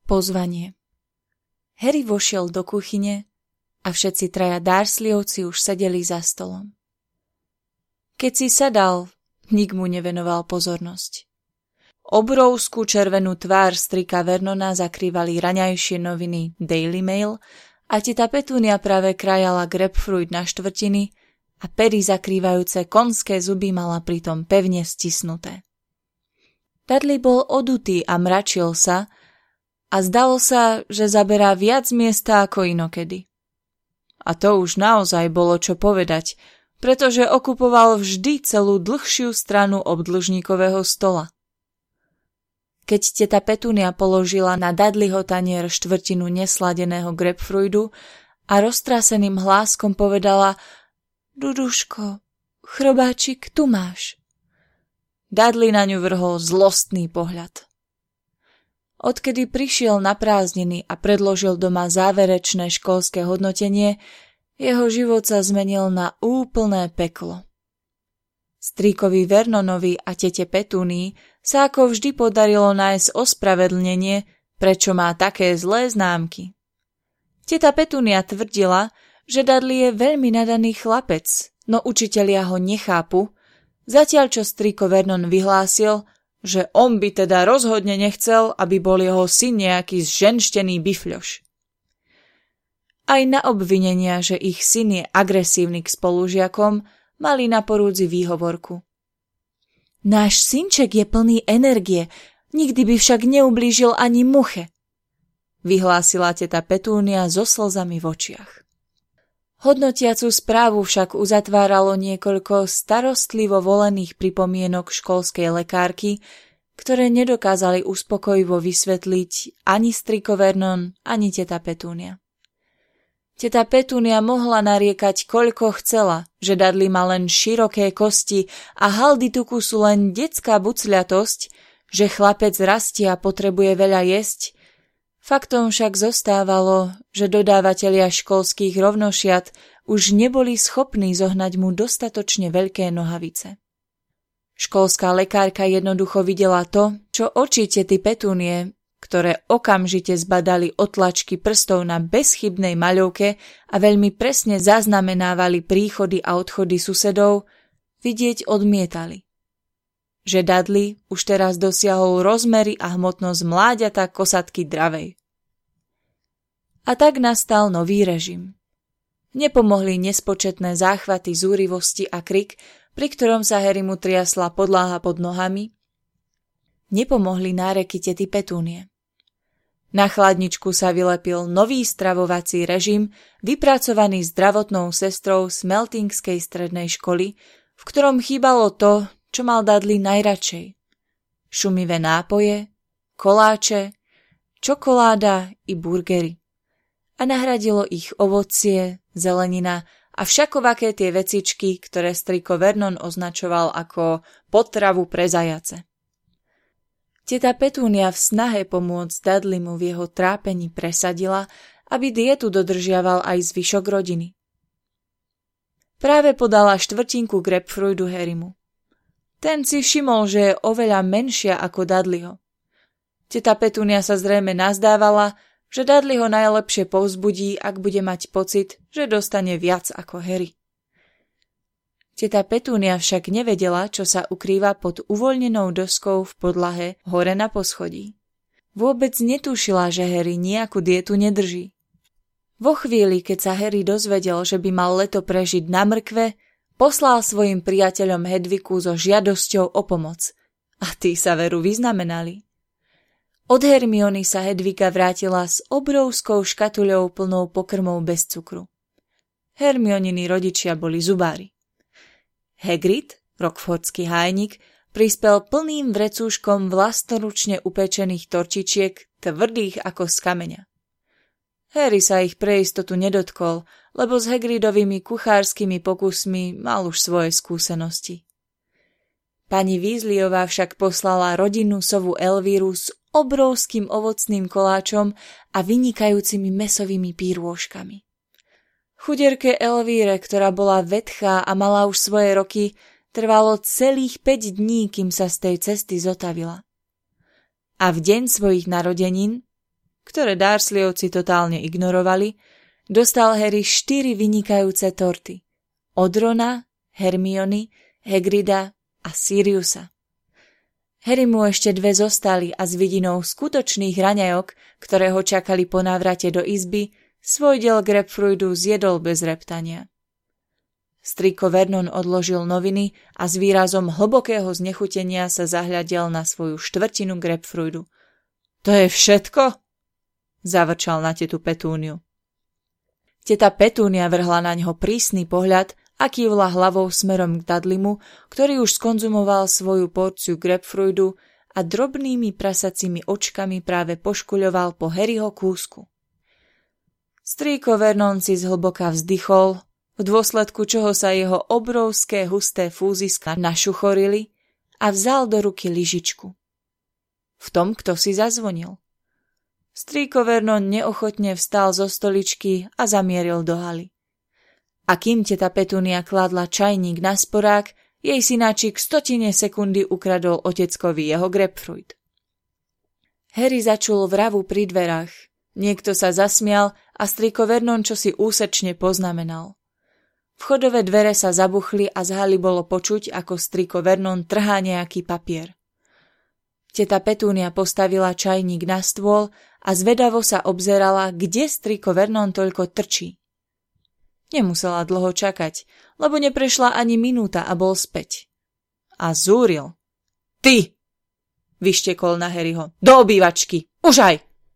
Pozvanie. Harry vošiel do kuchyne a všetci traja Dursleyovci už sedeli za stolom. Keď si sadal, nik mu nevenoval pozornosť. Obrovskú červenú tvár strika Vernona zakrývali raňajšie noviny Daily Mail a teta Petúnia práve krajala grapefruit na štvrtiny a pery zakrývajúce konské zuby mala pritom pevne stisnuté. Dudley bol odutý a mračil sa a zdalo sa, že zaberá viac miesta ako inokedy. A to už naozaj bolo čo povedať, pretože okupoval vždy celú dlhšiu stranu obdĺžnikového stola. Keď teta Petúnia položila na Dudleyho tanier štvrtinu nesladeného grapefruitu a roztráseným hláskom povedala: Duduško, chrobáčik, tu máš. Dudley na ňu vrhol zlostný pohľad. Odkedy prišiel na prázdniny a predložil doma záverečné školské hodnotenie, jeho život sa zmenil na úplné peklo. Strýkovi Vernonovi a tete Petúnii sa ako vždy podarilo nájsť ospravedlnenie, prečo má také zlé známky. Teta Petúnia tvrdila, že Dudley je veľmi nadaný chlapec, no učitelia ho nechápu, zatiaľ čo strýko Vernon vyhlásil, že on by teda rozhodne nechcel, aby bol jeho syn nejaký zženštený bifľoš. Aj na obvinenia, že ich syn je agresívny k spolužiakom, mali na porúdzi výhovorku. Náš synček je plný energie, nikdy by však neublížil ani muche, vyhlásila teta Petúnia so slzami v očiach. Hodnotiacu správu však uzatváralo niekoľko starostlivo volených pripomienok školskej lekárky, ktoré nedokázali uspokojivo vysvetliť ani striko Vernon, ani teta Petúnia. Teta Petúnia mohla nariekať koľko chcela, že Dudley má len široké kosti a haldy tuku sú len detská bucľatosť, že chlapec rastie a potrebuje veľa jesť. Faktom však zostávalo, že dodávatelia školských rovnošiat už neboli schopní zohnať mu dostatočne veľké nohavice. Školská lekárka jednoducho videla to, čo oči tety Petúnie, ktoré okamžite zbadali otlačky prstov na bezchybnej maľovke a veľmi presne zaznamenávali príchody a odchody susedov, vidieť odmietali. Že Dudley už teraz dosiahol rozmery a hmotnosť mláďata kosatky dravej. A tak nastal nový režim. Nepomohli nespočetné záchvaty zúrivosti a krik, pri ktorom sa Harrymu triasla podláha pod nohami. Nepomohli náreky tety Petúnie. Na chladničku sa vylepil nový stravovací režim, vypracovaný zdravotnou sestrou z Meltingskej strednej školy, v ktorom chýbalo to, čo mal Dudley najradšej. Šumivé nápoje, koláče, čokoláda i burgery. A nahradilo ich ovocie, zelenina a všakovaké tie vecičky, ktoré striko Vernon označoval ako potravu pre zajace. Teta Petúnia v snahe pomôcť Dudleymu v jeho trápení presadila, aby dietu dodržiaval aj zvyšok rodiny. Práve podala štvrtinku grapefruitu Harrymu. Ten si všimol, že je oveľa menšia ako Dudleyho. Teta Petúnia sa zrejme nazdávala, že Dudley ho najlepšie povzbudí, ak bude mať pocit, že dostane viac ako Harry. Teta Petúnia však nevedela, čo sa ukrýva pod uvoľnenou doskou v podlahe hore na poschodí. Vôbec netušila, že Harry nejakú dietu nedrží. Vo chvíli, keď sa Harry dozvedel, že by mal leto prežiť na mrkve, poslal svojim priateľom Hedvigu so žiadosťou o pomoc. A tí sa veru vyznamenali. Od Hermiony sa Hedviga vrátila s obrovskou škatuľou plnou pokrmov bez cukru. Hermioniny rodičia boli zubári. Hagrid, rockfordský hájnik, prispel plným vrecúškom vlastnoručne upečených tortičiek, tvrdých ako z kameňa. Harry sa ich pre istotu nedotkol, lebo s Hagridovými kuchárskymi pokusmi mal už svoje skúsenosti. Pani Weasleyová však poslala rodinnú sovu Elvíru s obrovským ovocným koláčom a vynikajúcimi mäsovými pírôžkami. Chudierke Elvíre, ktorá bola vetchá a mala už svoje roky, trvalo celých 5 dní, kým sa z tej cesty zotavila. A v deň svojich narodenín, ktoré Dursleyovci totálne ignorovali, dostal Harry 4 vynikajúce torty. Od Rona, Hermiony, Hagrida a Siriusa. Harry mu ešte 2 zostali a s vidinou skutočných raňajok, ktoré ho čakali po návrate do izby, svoj diel grapefruitu zjedol bez reptania. Strýko Vernon odložil noviny a s výrazom hlbokého znechutenia sa zahľadel na svoju štvrtinu grapefruitu. To je všetko? Zavrčal na tetu Petúniu. Teta Petúnia vrhla na ňo prísny pohľad a kývla hlavou smerom k Dudleymu, ktorý už skonzumoval svoju porciu grapefruitu a drobnými prasacími očkami práve poškuľoval po Harryho kúsku. Strýko Vernon si zhlboka vzdychol, v dôsledku čoho sa jeho obrovské husté fúziska našuchorili a vzal do ruky lyžičku. V tom kto si zazvonil. Strýko Vernon neochotne vstal zo stoličky a zamieril do haly. A kým teta Petúnia kladla čajník na sporák, jej synáčik 100 sekundy ukradol oteckovi jeho grapefruit. Harry začul vravu pri dverách. Niekto sa zasmial a strýko Vernon čosi úsečne poznamenal. Vchodové dvere sa zabuchli a z haly bolo počuť, ako strýko Vernon trhá nejaký papier. Teta Petúnia postavila čajník na stôl a zvedavo sa obzerala, kde strýko Vernon toľko trčí. Nemusela dlho čakať, lebo neprešla ani minúta a bol späť. A zúril. Ty! Vyštekol na Harryho. Do obývačky! Už aj!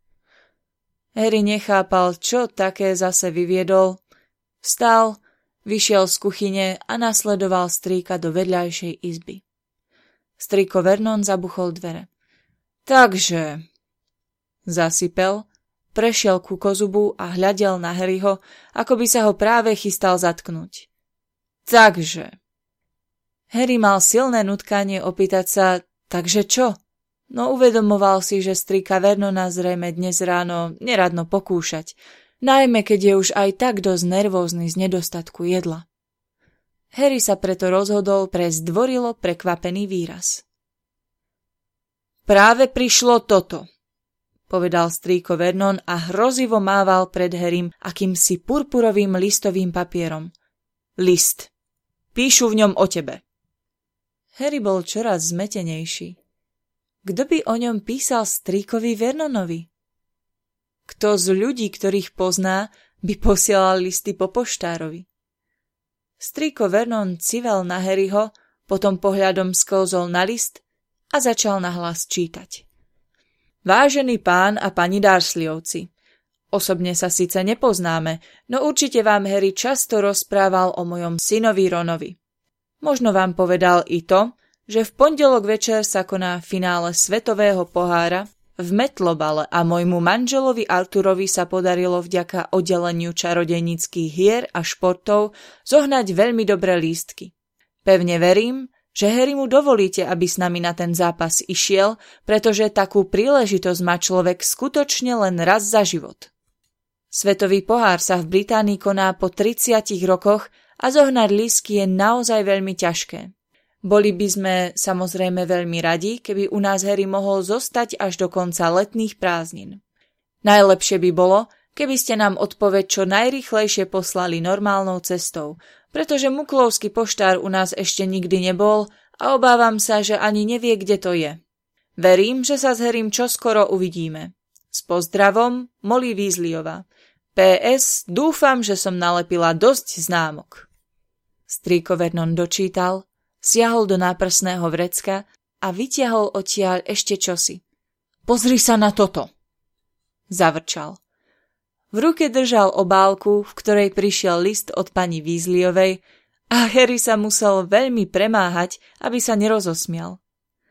Harry nechápal, čo také zase vyviedol. Vstal, vyšiel z kuchyne a nasledoval strýka do vedľajšej izby. Strýko Vernon zabuchol dvere. Takže... Zasypel, prešiel ku kozubu a hľadel na Harryho, ako by sa ho práve chystal zatknúť. Takže... Harry mal silné nutkanie opýtať sa, takže čo? No uvedomoval si, že strýka Vernona zrejme dnes ráno neradno pokúšať, najmä keď je už aj tak dosť nervózny z nedostatku jedla. Harry sa preto rozhodol pre zdvorilo prekvapený výraz. Práve prišlo toto, povedal strýko Vernon a hrozivo mával pred Harrym akýmsi purpurovým listovým papierom. List. Píšu v ňom o tebe. Harry bol čoraz zmetenejší. Kto by o ňom písal strýkovi Vernonovi? Kto z ľudí, ktorých pozná, by posielal listy po poštárovi? Strýko Vernon civel na Harryho, potom pohľadom sklzol na list a začal nahlas čítať. Vážený pán a pani Dursleyovci, osobne sa síce nepoznáme, no určite vám Harry často rozprával o mojom synovi Ronovi. Možno vám povedal i to, že v pondelok večer sa koná finále svetového pohára v metlobale a môjmu manželovi Arturovi sa podarilo vďaka oddeleniu čarodejníckych hier a športov zohnať veľmi dobré lístky. Pevne verím, že Harry mu dovolíte, aby s nami na ten zápas išiel, pretože takú príležitosť má človek skutočne len raz za život. Svetový pohár sa v Británii koná po 30 rokoch a zohnať lístky je naozaj veľmi ťažké. Boli by sme samozrejme veľmi radi, keby u nás Harry mohol zostať až do konca letných prázdnin. Najlepšie by bolo, keby ste nám odpoveď čo najrýchlejšie poslali normálnou cestou, pretože muklovský poštár u nás ešte nikdy nebol a obávam sa, že ani nevie, kde to je. Verím, že sa s Harrym čoskoro uvidíme. S pozdravom, Molly Weasleyová. PS, dúfam, že som nalepila dosť známok. Strýko Vernon dočítal, siahol do náprsného vrecka a vytiahol odtiaľ ešte čosi. Pozri sa na toto! Zavrčal. V ruke držal obálku, v ktorej prišiel list od pani Weasleyovej a Harry sa musel veľmi premáhať, aby sa nerozosmial.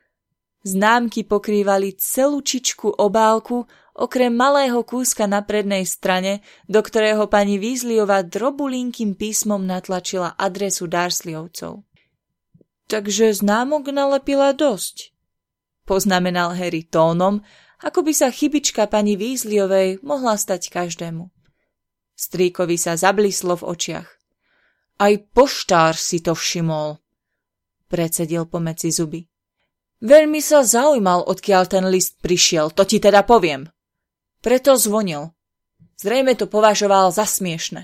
Známky pokrývali celúčičku obálku, okrem malého kúska na prednej strane, do ktorého pani Weasleyová drobulinkým písmom natlačila adresu Dursleyovcov. Takže známok nalepila dosť, poznamenal Harry tónom, ako by sa chybička pani Weasleyovej mohla stať každému. Strýkovi sa zablislo v očiach. Aj poštár si to všimol, precedil pomedzi zuby. Veľmi sa zaujímal, odkiaľ ten list prišiel, to ti teda poviem. Preto zvonil. Zrejme to považoval za smiešne.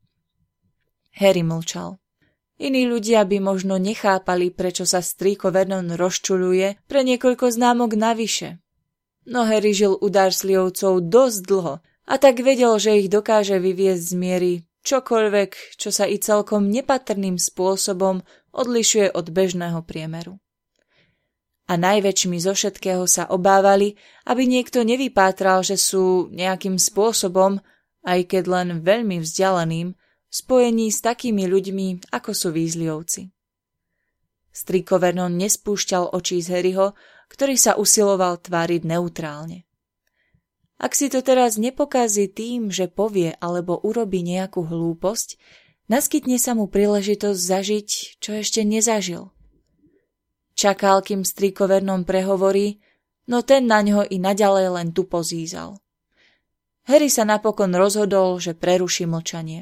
Harry mlčal. Iní ľudia by možno nechápali, prečo sa strýko Vernon rozčuľuje pre niekoľko známok navyše. No Harry žil u Dursleyovcov dosť dlho a tak vedel, že ich dokáže vyviesť z miery čokoľvek, čo sa i celkom nepatrným spôsobom odlišuje od bežného priemeru. A najväčšmi zo všetkého sa obávali, aby niekto nevypátral, že sú nejakým spôsobom, aj keď len veľmi vzdialeným, spojení s takými ľuďmi, ako sú Weasleyovci. Strýko Vernon nespúšťal očí z Harryho, ktorý sa usiloval tváriť neutrálne. Ak si to teraz nepokazí tým, že povie alebo urobí nejakú hlúposť, naskytne sa mu príležitosť zažiť, čo ešte nezažil. Čakal, kým strýko Vernon prehovorí, no ten naňho i naďalej len tu pozízal. Harry sa napokon rozhodol, že preruší mlčanie.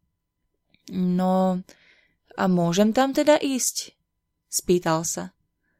No, a môžem tam teda ísť? Spýtal sa.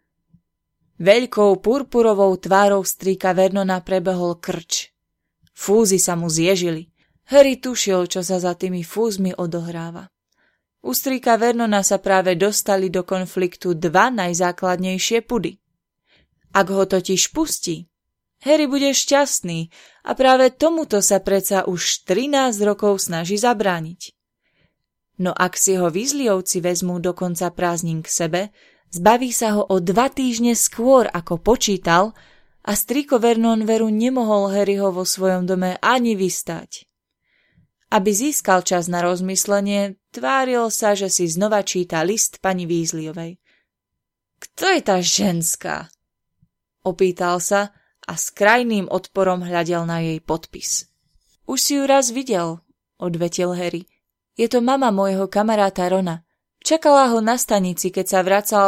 Veľkou purpurovou tvárou strýka Vernona prebehol krč. Fúzy sa mu zježili. Harry tušil, čo sa za tými fúzmi odohráva. U strýka Vernona sa práve dostali do konfliktu dva najzákladnejšie pudy. Ak ho totiž pustí, Harry bude šťastný a práve tomuto sa predsa už 13 rokov snaží zabrániť. No ak si ho Weasleyovci vezmú do konca prázdnin k sebe, zbaví sa ho o 2 týždne skôr, ako počítal, a strýko Vernon veru nemohol Harryho vo svojom dome ani vystať. Aby získal čas na rozmyslenie, tváril sa, že si znova číta list pani Weasleyovej. Kto je tá ženská? Opýtal sa a s krajným odporom hľadel na jej podpis. Už si ju raz videl, odvetil Harry. Je to mama môjho kamaráta Rona. Čakala ho na stanici, keď sa vracal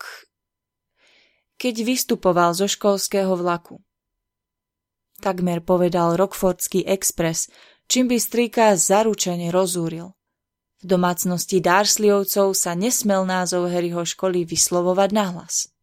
keď vystupoval zo školského vlaku. Takmer povedal Rockfordský Express, čím by strýka zaručene rozúril. V domácnosti Dursleyovcov sa nesmel názov Harryho školy vyslovovať nahlas.